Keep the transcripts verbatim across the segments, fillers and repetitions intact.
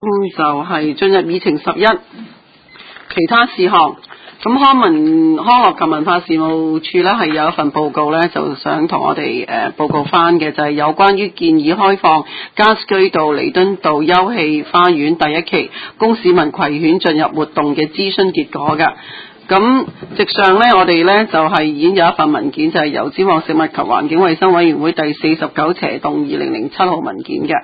咁就係進入議程十一，其他事項。咁康文康樂及文化事務處咧係有一份報告咧，就想同我哋誒、呃、報告翻嘅，就係、是、有關於建議開放加士居道彌敦道休憩花園第一期供市民攜犬進入活動嘅諮詢結果㗎。咁直上咧，我哋咧就係、是、已經有一份文件，就係、是、由尖旺食物及環境衛生委員會第四十九斜動二零零七號文件嘅。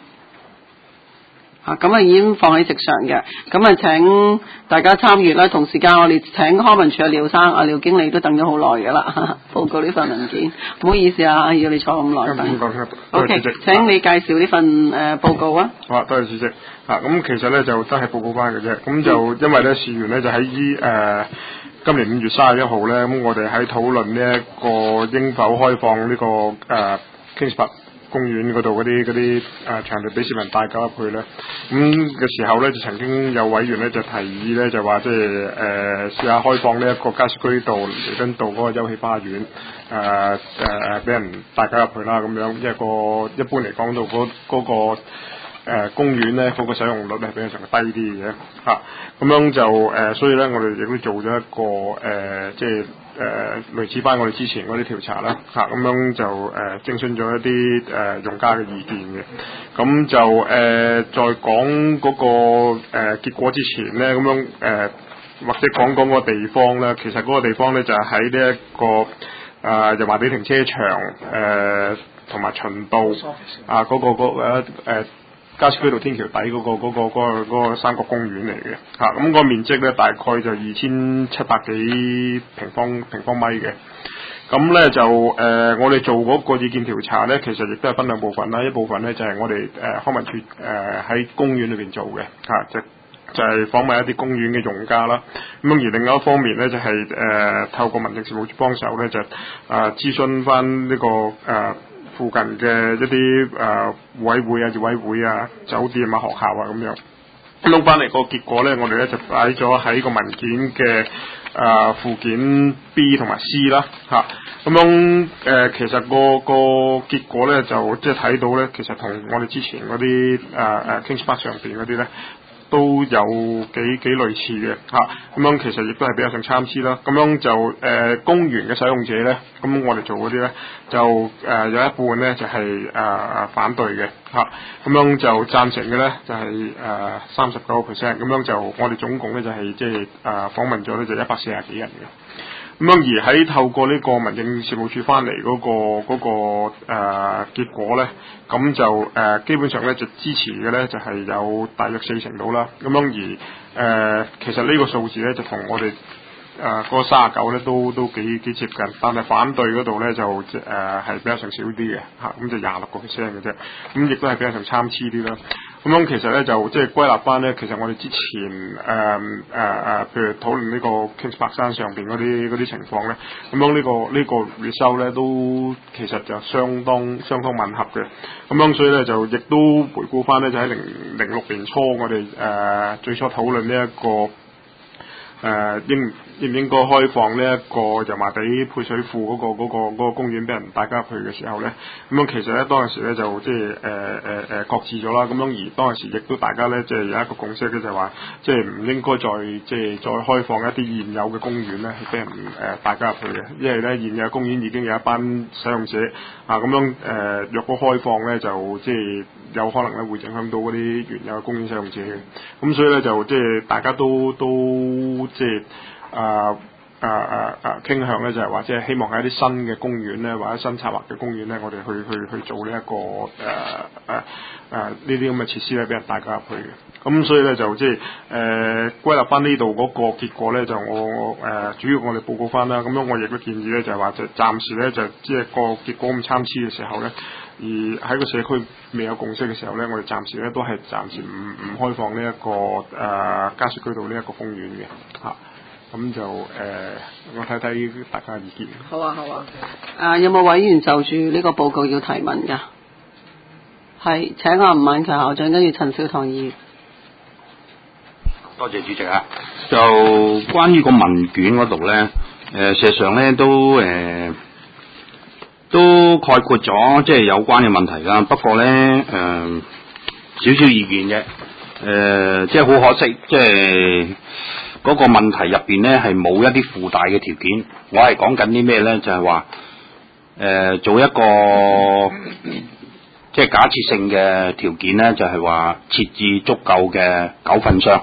啊，咁啊已經放喺直上嘅，咁啊請大家參閱啦。同時間我哋請康文署嘅廖生、阿廖經理都等咗好耐嘅啦，報告呢份文件。唔好意思啊，要你坐咁耐等。O K，請你介紹呢份誒、呃、報告啊。 好啊，多謝主席。啊，咁其實咧就都係報告翻嘅啫。咁就因為咧事緣咧就喺依誒今年五月三十一號咧，咁我哋喺討論呢一個應否開放呢、這個誒 Kings Park公園嗰度嗰啲嗰啲誒場地俾市民帶狗入去咧，咁嘅時候咧就曾經有委員咧就提議咧就話即係誒試下開放呢一個加士居道彌敦道嗰個休憩花園誒誒誒俾人帶狗入去啦咁樣，因為個一般嚟講到嗰嗰個。誒、呃、公園咧嗰、那個使用率係比較上低啲嘅嚇，咁樣就誒、呃，所以咧我哋亦都做咗一個誒、呃，即係誒、呃、類似翻我哋之前嗰啲調查啦嚇，咁、啊、樣就誒、呃、徵詢咗一啲誒、呃、用家嘅意見嘅，咁就誒、呃、在講嗰、那個誒、呃、結果之前咧，咁樣誒、呃、或者講講個地方咧，其實嗰個地方咧就係喺呢一個誒油麻地停車場誒同埋循道啊嗰、那個嗰誒誒。加士居道天橋底嗰、那個嗰、那個嗰、那個那個三角公園嚟嘅嚇，咁、啊那個面積咧大概就二千七百幾平方平方米嘅，咁咧就誒、呃、我哋做嗰個意見調查咧，其實亦都係分兩部分啦，一部分咧就係、是、我哋誒、呃、康文署誒喺公園裏邊做嘅嚇、啊，就就係、是、訪問一啲公園嘅用家啦，咁而另外一方面咧就係、是、誒、呃、透過民政事務處幫手咧就誒、呃、諮詢翻呢個誒。呃附近嘅一啲誒委會啊、業委會啊、酒店啊、學校啊咁樣，攞翻嚟個結果咧，我哋咧就擺咗喺個文件嘅誒、呃、附件 B 同埋 C 啦嚇，咁樣誒、呃、其實個個結果咧就即係睇到咧，其實同我哋之前嗰啲誒誒 Kings Park 上邊嗰啲咧。都有幾幾類似嘅嚇，咁、啊、樣其實亦都係比較上參差啦。咁樣就誒、呃、公園嘅使用者咧，咁我哋做嗰啲咧就誒、呃、有一半咧就係、是、誒、呃、反對嘅嚇，咁、啊、樣就贊成嘅咧就係誒三十九個 percent，咁樣就我哋總共咧就係即係誒訪問咗咧就一百四十幾人嘅。咁樣而喺透過呢個民政事務處翻嚟嗰個嗰、那個誒、呃、結果咧，咁就誒、呃、基本上咧就支持嘅咧就係、是、有大約四成到啦。咁樣而誒、呃、其實呢個數字咧就同我哋誒嗰三十九咧都都幾幾接近，但係反對嗰度咧就誒係、呃、比較上少啲嘅嚇，咁就廿六個 percent 嘅啫。咁亦都係比較上參差啲啦。咁樣其實咧就即係歸納翻咧，其實我哋之前誒誒誒，譬如討論呢個 Kings Park 山上邊嗰啲嗰啲情況咧，咁樣呢個呢個 result 咧都其實就相當相當吻合嘅。咁樣所以咧就亦都回顧翻咧，就喺零零六年初我哋誒、呃、最初討論呢一個誒、呃、應應唔應該開放呢一個油麻地配水庫嗰、那個嗰、那個那個公園俾人大家去嘅時候咧，咁樣其實咧當陣時咧就即係誒誒誒擱置咗啦，咁樣而當陣時亦都大家咧即係有一個共識咧就係話，即係唔應該再即係再開放一啲現有嘅公園咧，係俾人誒、呃、大家入去嘅，因為咧現有公園已經有一班使用者啊，咁樣誒、呃、若果開放咧就即係有可能咧會影響到嗰啲原有嘅公園使用者嘅，咁所以咧就即係大家都都即係。啊啊啊啊傾向咧就係話即係希望喺一啲新嘅公園咧或者新策劃嘅公園咧，我哋去去去做呢、這、一個誒誒誒呢啲咁嘅設施咧，俾人大家入去嘅。咁所以咧就即係誒歸納翻呢度嗰個結果咧，就我誒、呃、主要我哋報告翻啦。咁樣我亦都建議咧就係話就暫時咧就即係個結果咁參差嘅時候咧，而喺個社區未有共識嘅時候咧，我哋暫時咧都係暫時唔唔開放呢、這、一個誒、呃、加士居道呢一個公園嘅嚇。咁就誒、呃，我睇睇大家嘅意見。 好啊，好啊。啊，有冇委員就住呢個報告要提問㗎？係，請阿吳敏強校長跟住陳少棠議員。 多謝主席啊。就關於個文卷嗰度咧，誒、呃，事實上咧都誒、呃、都概括咗即係有關嘅問題啦。不過咧誒少少意見啫。 誒，即係好可惜，即係嗰個問題入邊咧係冇一啲附帶嘅條件。我係講緊啲咩咧？就係話誒做一個即係假設性嘅條件咧，就係話設置足夠嘅糾紛箱。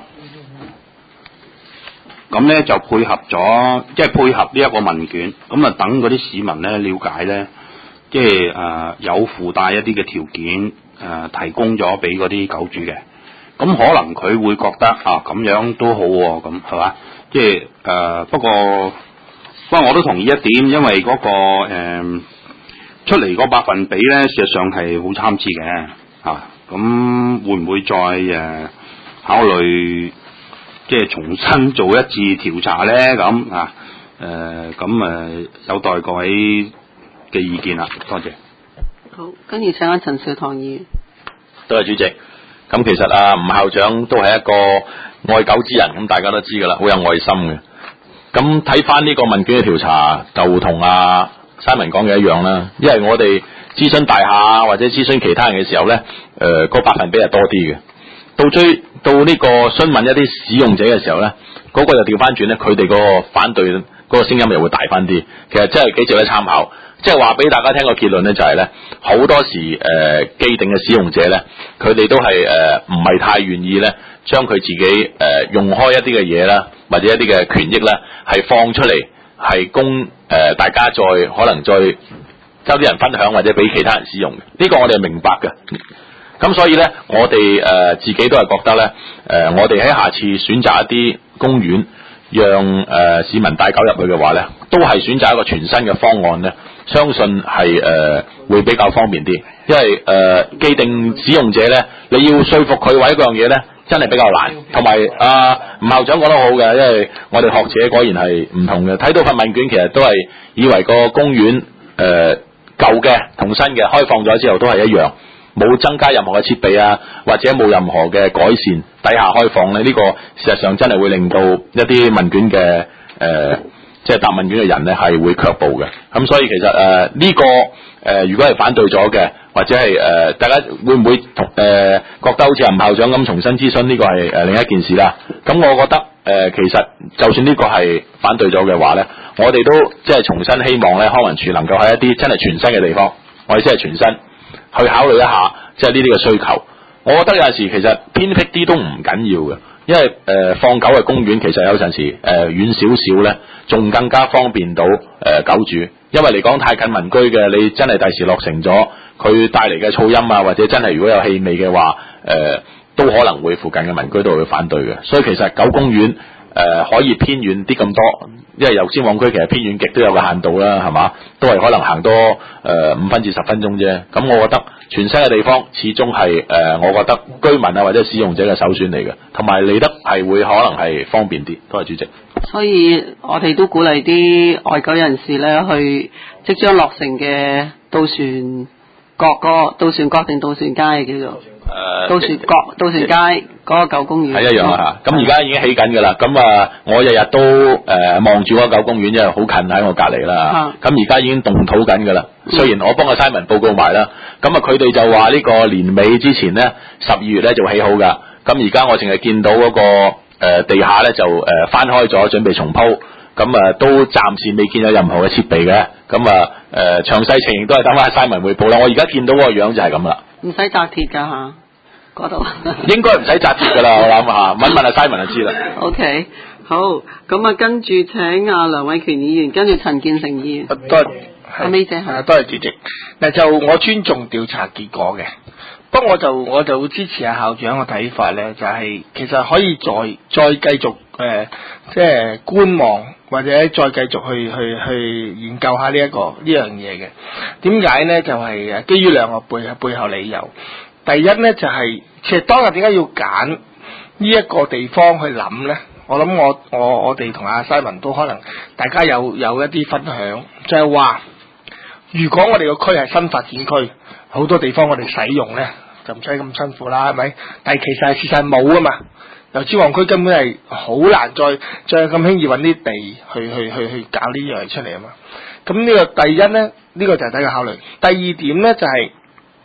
咁咧就配合咗，即係配合呢一個問卷，咁啊等嗰啲市民咧了解咧，即係誒、呃、有附帶一啲嘅條件誒、呃、提供咗俾嗰啲狗主嘅，咁可能佢會覺得啊咁樣都好喎、啊，咁係嘛？即係誒、呃、不過不過我都同意一點，因為嗰、嗰個、呃、出嚟嗰百分比咧，事實上係好參差嘅嚇，咁、啊、會唔會再誒、呃、考慮？即係重新做一次調查咧，咁啊，誒，咁誒有待各位嘅意見啦，多謝。 好，跟住請阿陳兆棠議員。 多謝主席。咁其實啊，吳校長都係一個愛狗之人，咁大家都知噶啦，好有愛心嘅。咁睇翻呢個問卷嘅調查，就同阿 Simon 講嘅一樣啦。因為我哋諮詢大廈或者諮詢其他人嘅時候咧，誒、呃，個百分比係多啲嘅。到追到呢個詢問一啲使用者嘅時候咧，嗰、那個又調翻轉咧，佢哋個反對嗰個聲音又會大翻啲。其實真係幾值得參考。即係話俾大家聽個結論咧，就係、是、咧，好多時誒、呃、既定嘅使用者咧，佢哋都係誒唔係太願意咧，將佢自己誒、呃、用開一啲嘅嘢啦，或者一啲嘅權益咧，係放出嚟，係供誒、呃、大家再可能再周啲人分享或者俾其他人使用嘅。呢、這個我哋係明白嘅。咁所以咧，我哋誒、呃、自己都係覺得咧，誒、呃、我哋喺下次選擇一啲公園，讓誒、呃、市民帶狗入去嘅話咧，都係選擇一個全新嘅方案咧，相信係誒、呃、會比較方便啲。因為誒、呃、既定使用者咧，你要說服佢為一樣嘢咧，真係比較難。同埋阿吳校長講得好嘅，因為我哋學者果然係唔同嘅。睇到份問卷，其實都係以為個公園誒、呃、舊嘅同新嘅開放咗之後都係一樣。冇增加任何嘅設備啊，或者冇任何嘅改善底下開放咧，呢、這個事實上真係會令到一啲問卷嘅誒、呃，即係答問卷嘅人咧係會卻步嘅。咁所以其實誒呢、呃這個誒、呃，如果係反對咗嘅，或者係誒、呃、大家會唔會同誒、呃、覺得好似吳校長咁重新諮詢呢個係誒、呃、另一件事啦？咁我覺得誒、呃、其實就算呢個係反對咗嘅話咧，我哋都即係重新希望咧康文署能夠喺一啲真係全新嘅地方，我意思係全新。去考慮一下，即係呢啲嘅需求。我覺得有陣時其實偏僻啲都唔緊要嘅，因為誒、呃、放狗嘅公園其實有陣時誒、呃、遠少少咧，仲更加方便到誒、呃、狗主。因為嚟講太近民居嘅，你真係第時落成咗，佢帶嚟嘅噪音啊，或者真係如果有氣味嘅話，誒、呃、都可能會附近嘅民居都會反對嘅。所以其實狗公園誒、呃、可以偏遠啲咁多。因為油尖旺區其實偏遠極都有個限度啦，係嘛？都係可能行多誒五、呃、分至十分鐘啫。咁我覺得全新嘅地方始終係誒、呃，我覺得居民啊或者使用者嘅首選嚟嘅，同埋嚟得係會可能係方便啲。多謝主席。所以我哋都鼓勵啲愛狗人士咧，去即將落成嘅渡船角個渡船角定渡船街叫做。誒，渡船角、渡船街嗰個狗公園係一樣啊嚇，咁而家已經起緊㗎啦。咁啊，我日日都誒望住嗰個狗公園，因為好近喺我隔離啦。咁而家已經動土緊㗎啦。雖然我幫阿 Simon 報告埋啦，咁啊佢哋就話呢個年尾之前咧，十二月咧就起好㗎。咁而家我淨係見到嗰個誒地下咧就誒翻開咗，準備重鋪。咁啊都暫時未見有任何嘅設備嘅。咁啊誒詳細情形都係等翻 Simon 匯報啦。我而家見到嗰個樣就係咁啦。唔使紮鐵㗎嚇，嗰度應該唔使紮鐵㗎啦，我諗下，問問阿 Simon 就知啦。OK， 好，咁啊跟住請阿梁偉權議員，跟住陳建成議員。多謝阿 May 姐係。多謝主席。嗱就我尊重調查結果嘅，不過我就我就支持阿校長嘅睇法咧，就係、是、其實可以再再繼續誒、呃，即係觀望或者再繼續去去去研究下呢、這、一個呢樣嘢嘅。點解咧？就係、是、誒基於兩個背背後理由。第一咧就係、是、其實當日點解要揀呢一個地方去諗咧？我諗我我我哋同阿 Simon 都可能大家有有一啲分享，就係、是、話如果我哋個區係新發展區，好多地方我哋使用咧就唔使咁辛苦啦，係咪？但係其實係事實冇啊嘛。油尖旺區根本係好難再再咁輕易揾啲地去去去去搞呢樣嘢出嚟啊嘛。咁呢個第一咧，呢、這個就係第一個考慮。第二點咧就係、是、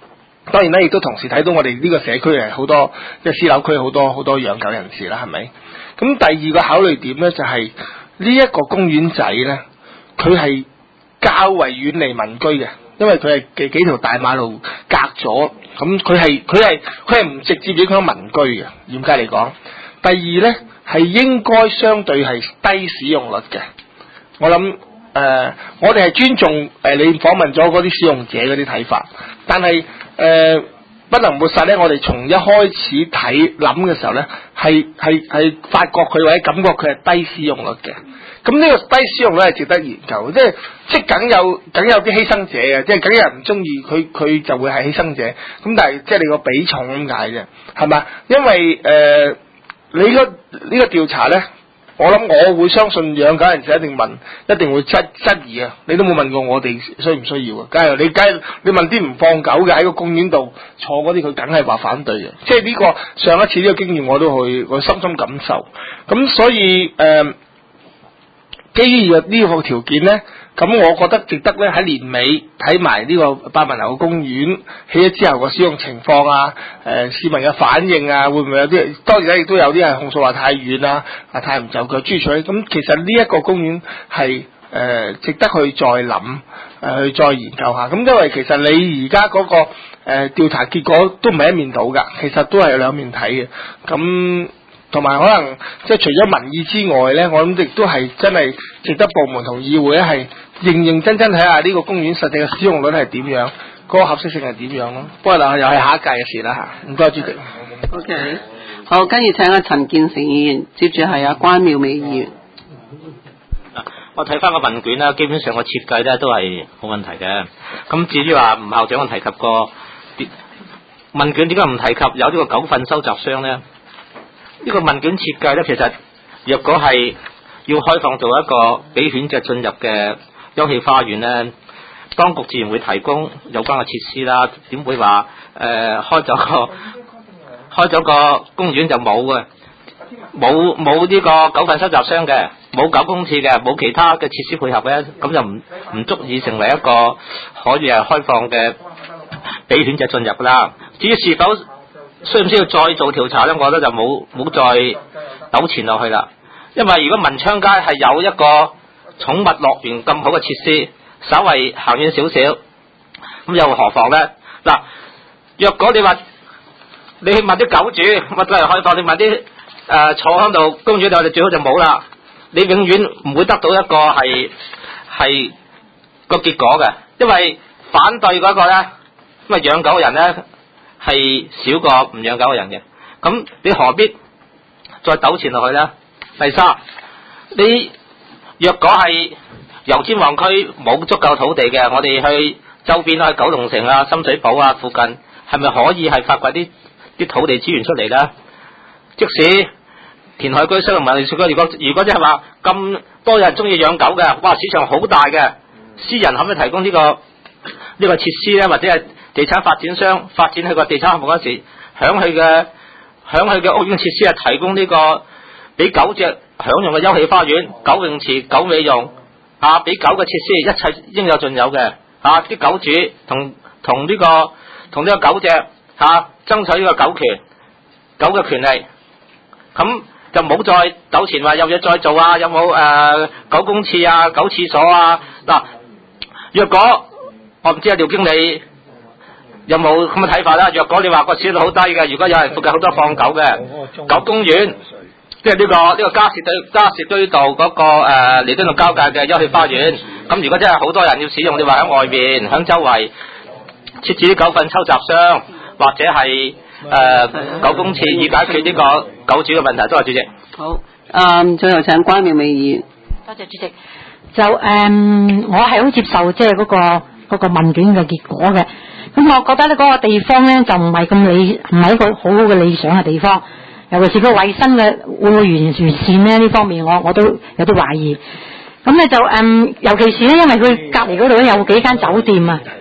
當然咧，亦都同時睇到我哋呢個社區係好多即係私樓區好多好多養狗人士啦，係咪？咁第二個考慮點咧就係呢一個公園仔咧，佢係較為遠離民居嘅，因為佢係幾幾條大馬路隔咗，咁佢係佢係佢係唔直接影響民居嘅，嚴格嚟講。第二咧係應該相對係低使用率嘅，我諗誒、呃，我哋係尊重誒、呃、你訪問咗嗰啲使用者嗰啲睇法，但係誒、呃、不能抹殺咧，我哋從一開始睇諗嘅時候咧，係係係發覺佢或者感覺佢係低使用率嘅。咁呢個低使用率係值得研究，即係即係梗有梗有啲犧牲者嘅，即係梗有人唔中意佢，佢就會係犧牲者。咁但係即係你個比重咁解啫，係嘛？因為誒、呃、你個呢個調查咧，我諗我會相信養狗人士一定問，一定會質質疑啊！你都冇問過我哋需唔需要啊？梗係你梗係你問啲唔放狗嘅喺個公園度坐嗰啲，佢梗係話反對嘅。即係呢個上一次呢個經驗我都去我深深感受。咁所以誒。呃基於呢個條件咧，咁我覺得值得咧喺年尾睇埋呢個百文樓公園起咗之後個使用情況啊，誒、呃、市民嘅反應啊，會唔會有啲？當然咧，亦都有啲係控訴話太遠啦，啊太唔就腳豬取。咁其實呢一個公園係誒、呃、值得去再諗，誒、呃、去再研究下。咁因為其實你而家嗰個誒、呃、調查結果都唔係一面倒㗎，其實都係有兩面睇嘅。咁同埋可能即係除咗民意之外咧，我諗亦都係真係值得部門同議會咧係認認真真睇下呢個公園實際嘅使用率係點樣，嗰、那個合適性係點樣咯。不過嗱，又係下一屆嘅事啦嚇。唔該，主席。 O、okay. K， 好，跟住請阿陳建成議員，接住係阿關妙美議員。 我睇翻個問卷啦，基本上個設計咧都係冇問題嘅。咁至於話吳校長提及過問卷點解唔提及有呢個狗糞收集箱咧？呢個問卷設計咧，其實若果係要開放做一個俾犬隻進入嘅休憩花園咧，當局自然會提供有關嘅設施啦。點會話誒、呃、開咗個開咗個公園就冇嘅？冇冇呢個狗糞收集箱嘅，冇狗公廁嘅，冇其他嘅設施配合嘅，咁就唔唔足以成為一個可以係開放嘅俾犬隻進入啦。至於是否需唔需要再做調查咧？我覺得就冇冇再糾纏落去啦。因為如果文昌街係有一個寵物樂園咁好嘅設施，稍為行遠少少，咁又何妨咧？嗱，若果你話你去問啲狗主，乜都係開放，你問啲誒、呃、坐喺度公園度，你最好就冇啦。你永遠唔會得到一個係係個結果嘅，因為反對嗰個咧，因為養狗嘅人咧。係少過唔養狗嘅人嘅，咁你何必再糾纏落去呢？第三，你若果係油尖旺區冇足夠土地嘅，我哋去周邊去九龍城啊、深水埗啊附近，係咪可以係發掘啲啲土地資源出嚟呢？即使填海區、西龍文，如果如果如果即係話咁多人中意養狗嘅，哇，市場好大嘅，私人可唔可以提供呢個呢個設施呢？或者係地產發展商發展佢個地產項目嗰時，響佢嘅響佢嘅屋苑設施係提供呢個俾狗隻享用嘅休憩花園、狗泳池、狗美容啊，俾狗嘅設施一切應有盡有嘅啊！啲狗主同同呢個同呢個狗隻吓、啊、爭取呢個狗權、狗嘅權利，咁就唔好再糾纏話有嘢再做啊！有冇誒、呃、狗公廁啊、狗廁所啊？嗱、啊，若果我唔知阿廖經理有冇咁嘅睇法啦？若果你話個市率好低嘅，如果有人附近好多放狗嘅狗公園，即係呢個呢、這個加士堆加士堆道嗰、那個誒彌敦道交界嘅休憩花園，咁如果真係好多人要使用，你話喺外面喺周圍設置啲狗糞收集箱，或者係誒、呃、狗公廁，以解決呢個狗主嘅問題。多謝主席。 好，嗯，最後請關妙美議員。 多謝主席。就誒、嗯，我係好接受即係嗰個嗰、那個問卷嘅結果嘅。咁我覺得咧嗰個地方咧就唔係咁理，唔係一個好好嘅理想嘅地方。尤其是個衛生嘅會唔會完完善咧？呢方面我我都有啲懷疑。咁咧就誒、嗯，尤其是咧，因為佢隔離嗰度咧有幾間酒店啊，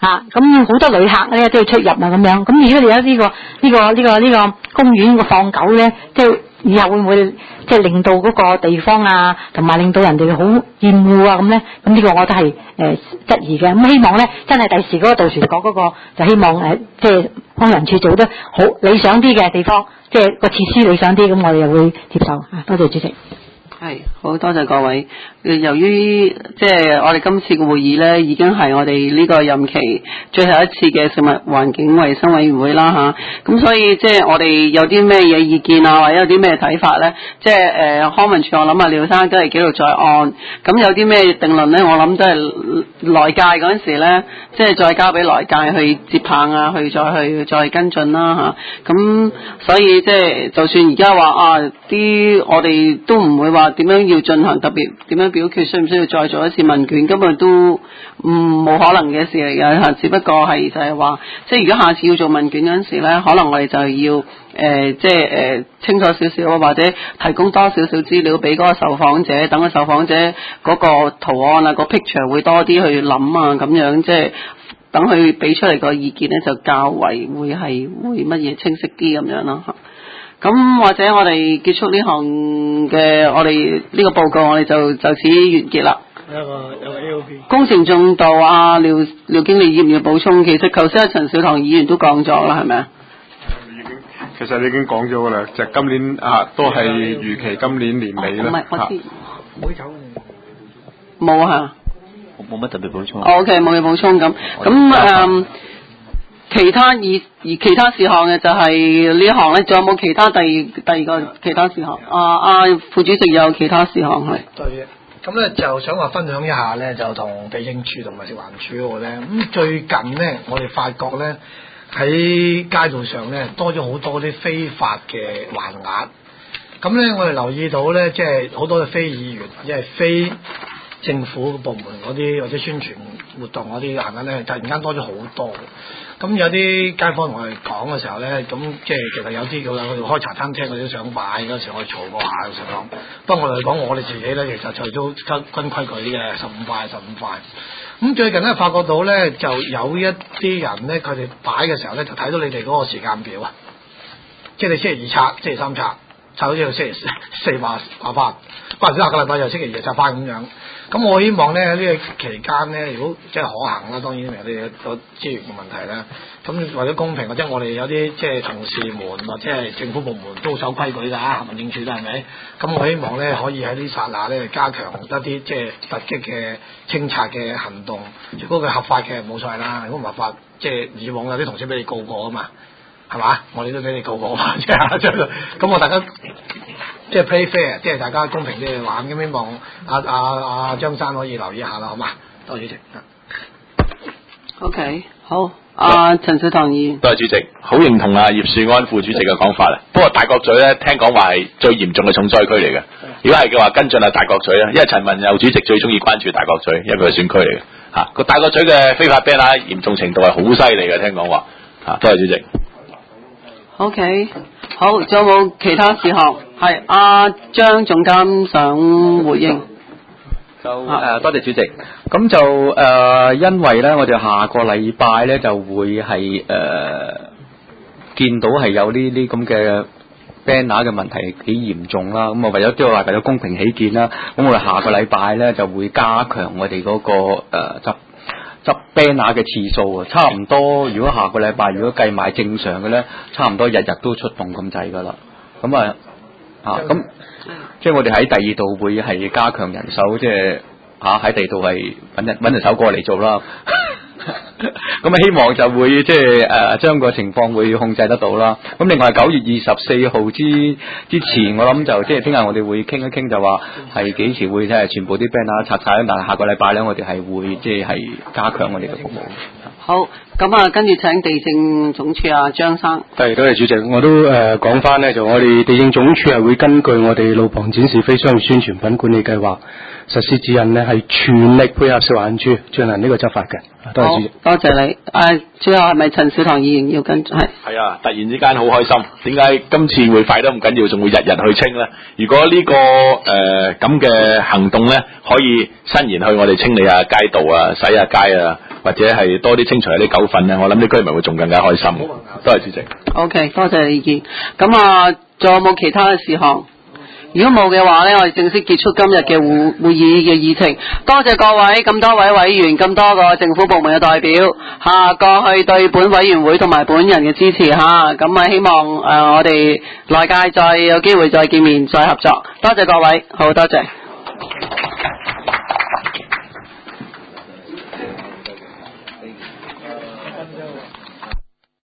嚇，咁好多旅客咧都要出入啊咁樣。咁如果你有呢個呢個呢個呢個公園個放狗咧，即係以後會唔會即係令到嗰個地方啊，同埋令到人哋好厭惡啊咁咧？咁呢個我都係誒質疑嘅。咁希望咧，真係第時嗰個渡船角嗰個就希望誒，即係康文署做得好理想啲嘅地方，即係個設施理想啲，咁我哋又會接受啊。多謝主席。 係，好多謝各位。由於即係我哋今次嘅會議咧，已經係我哋呢個任期最後一次嘅食物環境衞生委員會啦吓，咁所以即係我哋有啲咩嘢意見啊，或者有啲咩睇法咧，即係誒、呃、康文署我諗啊廖生都係記錄在案。咁有啲咩定論咧，我諗都係來屆嗰陣時咧，即係再交俾來屆去接棒啊，去再去再跟進啦吓。咁所以即係就算而家話啊啲我哋都唔會話點樣要進行特別點樣表決，需唔需要再做一次問卷，根本都唔冇、嗯、可能嘅事嚟嘅嚇。只不過係就係話，即係如果下次要做問卷嗰陣時咧，可能我哋就要誒、呃、即係誒、呃、清楚少少，或者提供多少少資料俾嗰個受訪者，等個受訪者嗰個圖案啊、個 picture 會多啲去諗啊，咁樣即係等佢俾出嚟個意見咧，就較為會係會乜嘢清晰啲咁樣咯嚇。咁或者我哋結束呢項嘅我哋呢個報告，我哋就就此完結啦。有個有個 A O P 工程進度啊，廖廖經理要唔要補充？其實頭先阿陳小棠議員都講咗啦，係咪啊？ 已經其實你已經講咗噶啦，就係、今年啊都係預期今年年尾啦。唔、哦、係，我知。冇走。冇啊。冇乜特別補充。O K， 冇嘢補充咁。咁誒。其他以而其他事項嘅就係呢一項咧，仲有冇其他第二第二個其他事項？啊啊，副主席有其他事項係。 對，咁咧就想話分享一下咧，就同地政處同埋食環署嗰個咧，咁最近咧，我哋發覺咧喺街道上咧多咗好多啲非法嘅橫額，咁咧我哋留意到咧，即係好多嘅非議員，即係非政府部門嗰啲或者宣傳活動嗰啲橫額咧，突然間多咗好多。咁有啲街坊同我哋講嘅時候咧，咁即係其實有啲佢哋開茶餐廳嗰啲想擺嗰時，我哋嘈過下嘅時候講。不過我哋嚟講，我哋自己咧其實就都跟規矩嘅，十五塊十五塊。咁最近咧發覺到咧，就有一啲人咧，佢哋擺嘅時候咧，就睇到你哋嗰個時間表啊，即係你星期二拆，星期三拆，拆到之後星期四話話翻，翻咗下個禮拜又星期二拆翻咁樣。咁我希望咧喺呢個期間咧，如果即係可行啦，當然我哋個資源嘅問題啦，咁為咗公平，或者我哋有啲即係同事們或者係政府部門都守規矩㗎，民政處都係咪？咁我希望咧可以喺呢剎那咧加強一啲即係突擊嘅清拆嘅行動。如果佢合法嘅冇所謂啦，如果唔合法，即係以往有啲同事俾你告過啊嘛，係嘛？我哋都俾你告過嘛，即係咁我大家。即係 play fair，即係大家公平啲去玩，咁希望阿阿阿張生可以留意一下啦，好嘛？多謝主席。 OK， 好。阿陳小棠議員。 多謝主席，好認同啊葉樹安副主席嘅講法啦。不過大角咀咧，聽講話係最嚴重嘅重災區嚟嘅。如果係嘅話，跟進係大角咀啦，因為陳文佑主席最中意關注大角咀，因為佢係選區嚟嘅。嚇，個大角咀嘅非法 banner 嚴重程度係好犀利嘅，聽講話。嚇，多謝主席。 OK， 好，仲有冇其他事項？係阿張總監想回應。 就誒、呃、多謝主席。咁就誒、呃，因為咧，我哋下個禮拜咧就會係誒、呃、見到係有呢啲咁嘅 banner 嘅問題幾嚴重啦。咁啊，為咗即係話為咗公平起見啦，咁我哋下個禮拜咧就會加強我哋嗰、那個誒執執 banner 嘅次數啊，差唔多。如果下個禮拜如果計埋正常嘅咧，差唔多日日都出動咁滯噶啦。咁啊啊咁，即係我哋喺第二度會係加強人手，即係嚇喺第二度係揾人揾人手過嚟做啦。咁啊，希望就會即係誒將個情況會控制得到啦。咁另外九月二十四號之之前，我諗就即係聽日我哋會傾一傾，就話係幾時會即係全部啲 band 拆晒。但係下個禮拜咧，我哋係會即係係加強我哋嘅服務。 好，咁啊，跟住請地政總署啊張生。 係，多謝主席。我都誒講翻呢，就我哋地政總署係會根據我哋路旁展示非商業宣傳品管理計劃實施指引呢，係全力配合食環署進行呢個執法嘅。多謝主席。 多多謝你。誒，最後係咪陳小棠議員要跟係？ 係啊，突然之間好開心，點解今次會快得咁緊要，仲會日日去清咧？如果呢、這個誒咁嘅行動咧，可以伸延去我哋清理下街道啊、洗下街啊，或者係多啲清除一啲狗糞咧，我諗啲居民會仲更加開心。多謝主席。 O K， 多謝你意見。咁啊，仲有冇其他嘅事項？如果冇嘅話咧，我哋正式結束今日嘅會會議嘅議程。多謝各位咁多位委員、咁多個政府部門嘅代表嚇過去對本委員會同埋本人嘅支持嚇。咁啊，希望誒、呃、我哋來屆再有機會再見面、再合作。多謝各位，好多謝。